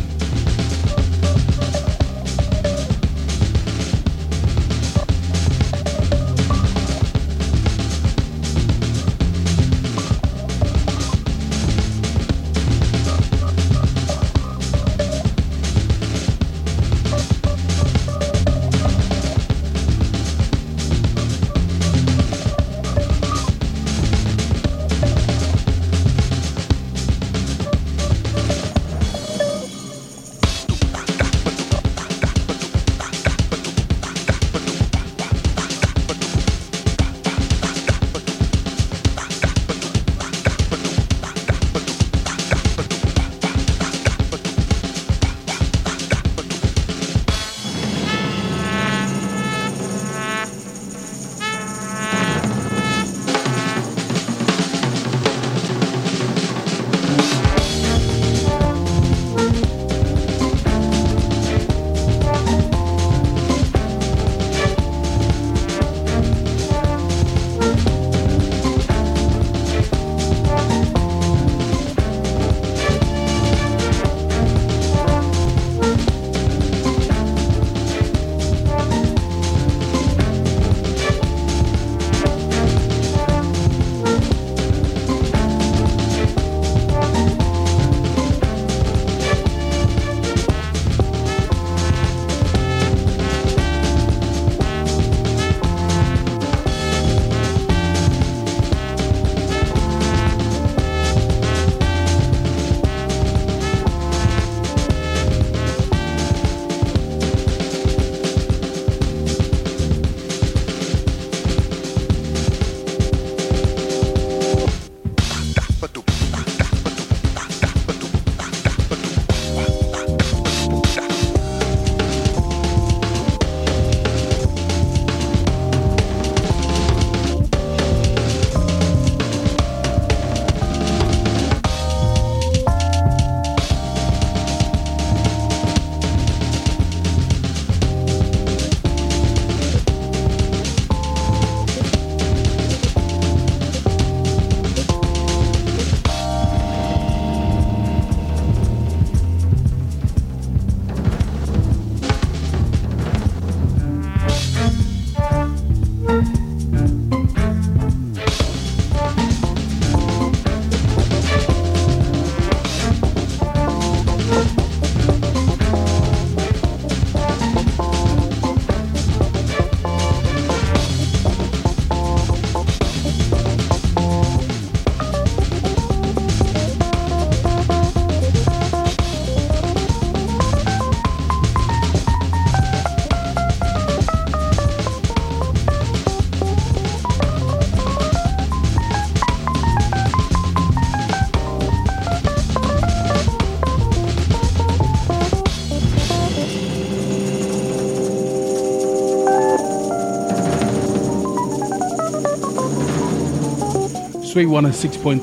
Sweet 106.8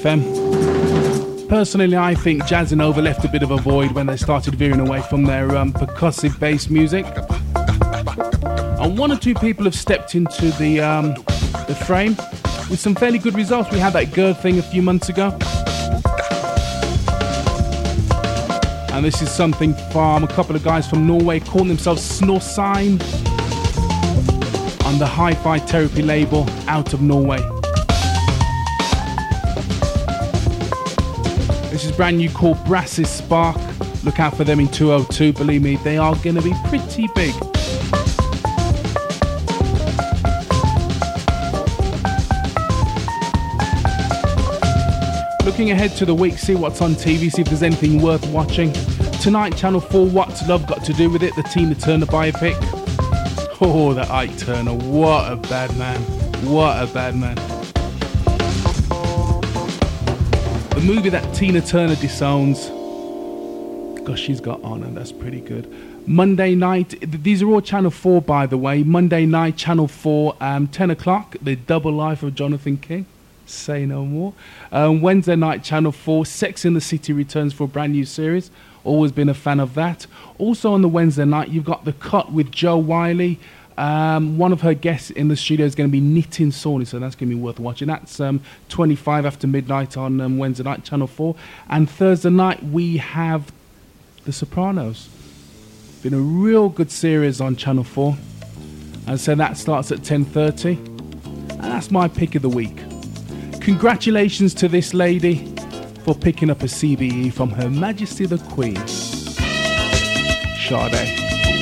FM. Personally, I think Jazz and Nova left a bit of a void when they started veering away from their percussive bass music. And one or two people have stepped into the frame with some fairly good results. We had that Gerd thing a few months ago. And this is something from a couple of guys from Norway calling themselves Snorsine on the Hi-Fi Therapy label out of Norway. This is brand new called Brassis Spark. Look out for them in 202. Believe me, they are going to be pretty big. Looking ahead to the week, see what's on TV, see if there's anything worth watching. Tonight, Channel 4, What's Love Got to Do With It? The Tina Turner biopic. Oh, that Ike Turner. What a bad man. What a bad man. The movie that Tina Turner disowns. Gosh, she's got on, and that's pretty good. Monday night, these are all Channel 4, by the way. Monday night, Channel 4, 10 o'clock, The Double Life of Jonathan King. Say no more. Wednesday night, Channel 4, Sex and the City returns for a brand new series. Always been a fan of that. Also on the Wednesday night, you've got The Cut with Jo Wiley. One of her guests in the studio is going to be Nitin Sawhney, so that's going to be worth watching. That's 25 after midnight on Wednesday night, Channel 4. And Thursday night, we have The Sopranos. Been a real good series on Channel 4. And so that starts at 10:30. And that's my pick of the week. Congratulations to this lady for picking up a CBE from Her Majesty the Queen. Sade.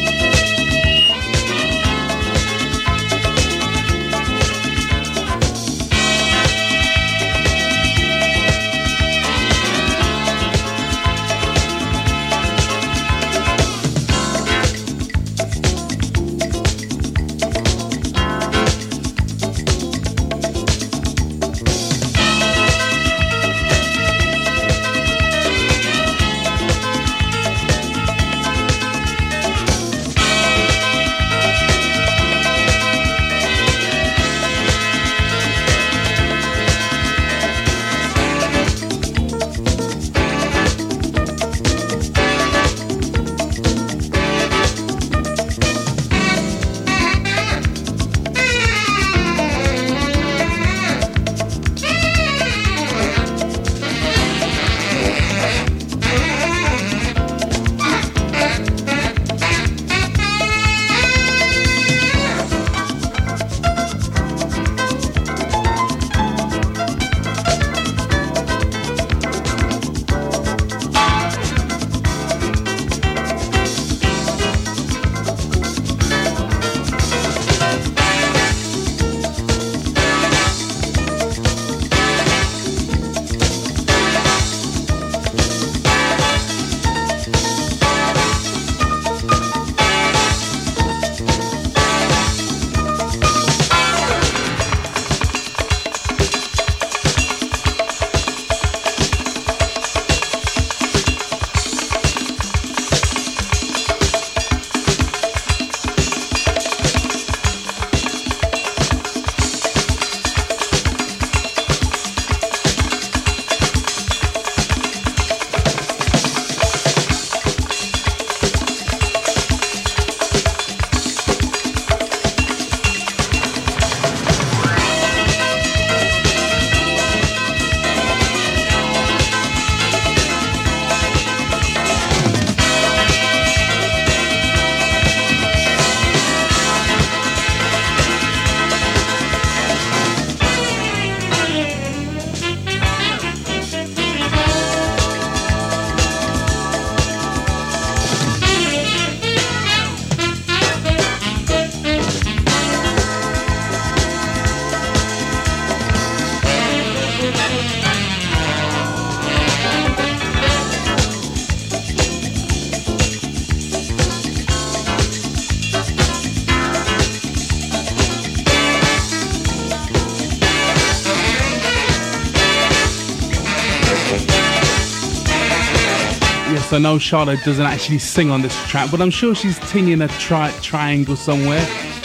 I know Charlotte doesn't actually sing on this track, but I'm sure she's tinging a triangle somewhere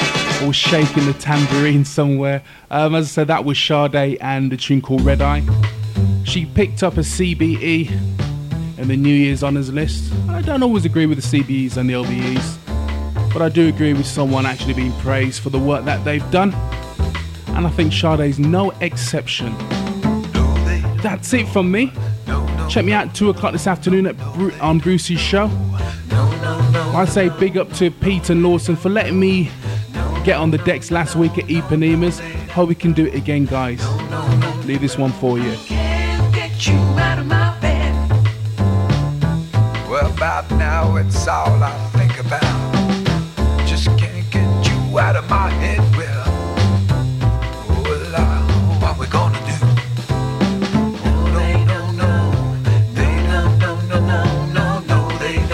or shaking the tambourine somewhere. As I said, that was Sade and the tune called Red Eye. She picked up a CBE in the New Year's Honours list. I don't always agree with the CBEs and the LBEs, but I do agree with someone actually being praised for the work that they've done, and I think Sade's no exception. That's it from me. Check me out at 2 o'clock this afternoon on Brucey's show. I say big up to Pete and Lawson for letting me get on the decks last week at Ipanemas. Hope we can do it again, guys. Leave this one for you. Can't get you out of my bed. Well, about now it's all I think about. Just can't get you out of my head. Well, what we gonna do? Oh, they don't know. They don't know, no, they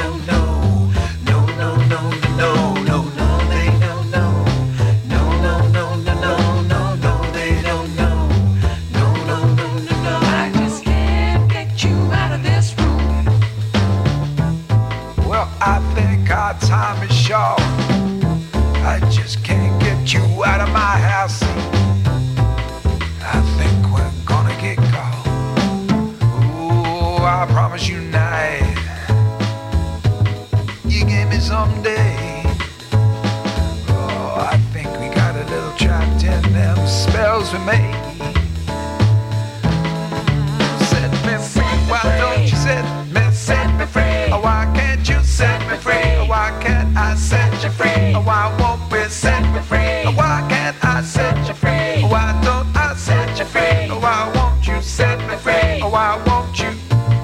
deals we made. Set me free, why don't you set me free? Oh, why can't you set me free? Oh, why can't I set you free? Oh, why won't we set me free? Oh, why can't I set you free? Oh, why don't I set you free? Oh, why won't you set me free? Oh, why won't you?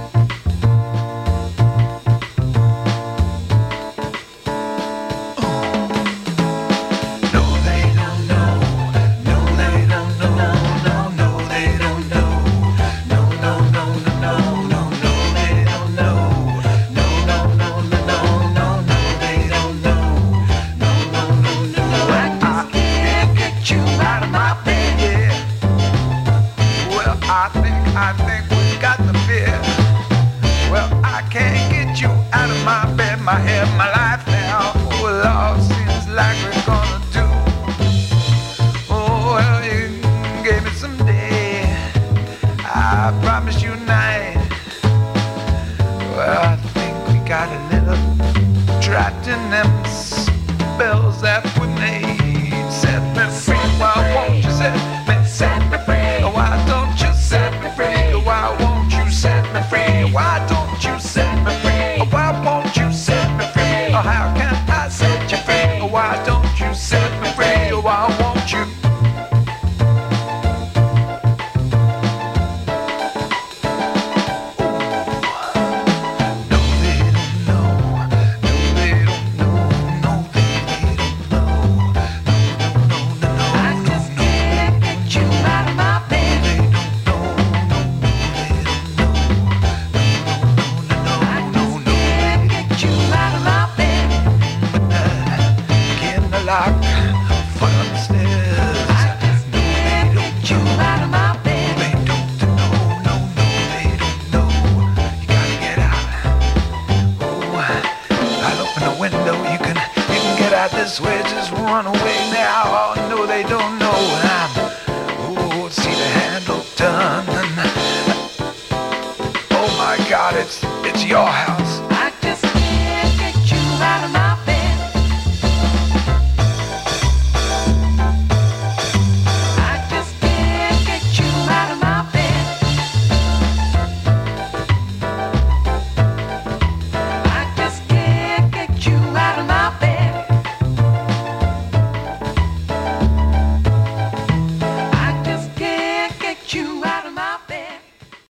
I think we got the fear. Well, I can't get you out of my bed, my head, my life now. Well, all seems like we're gonna do. Oh, well, you gave me some day. I promised you night. Well, I think we got a little trapped in them spells that we made. Set me free, why won't you set me free? Why don't you set me free? Why won't you set me free? Why don't you set me free? Why won't you set me free? How can I set you free? Why don't you set me free? Why won't you? This way, just run away now. Oh, no, they don't know.